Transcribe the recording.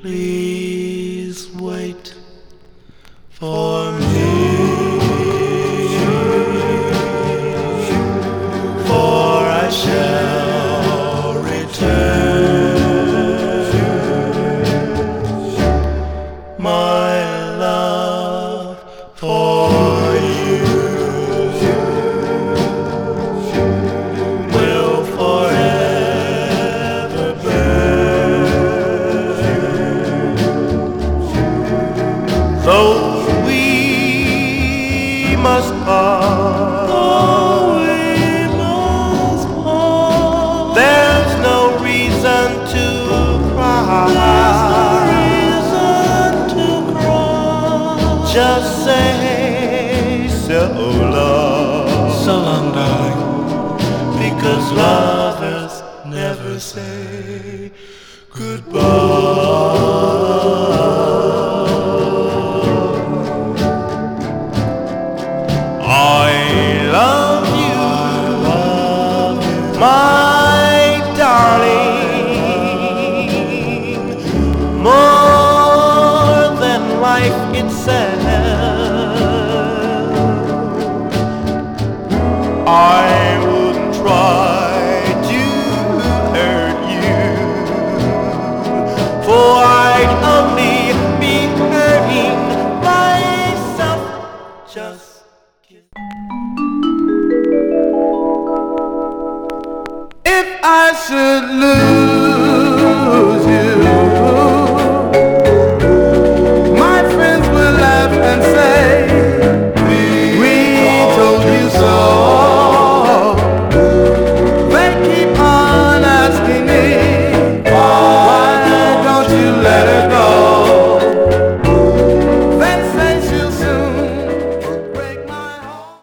Please wait for me, for I shall return. My love for you will forever burn. Though we must part, there's no reason to cry. Just say so long, so long, darling, because lovers never say goodbye. I love you, my darling, more than life itself. I wouldn't try to hurt you, for I'd only be hurting myself. Just if I should lose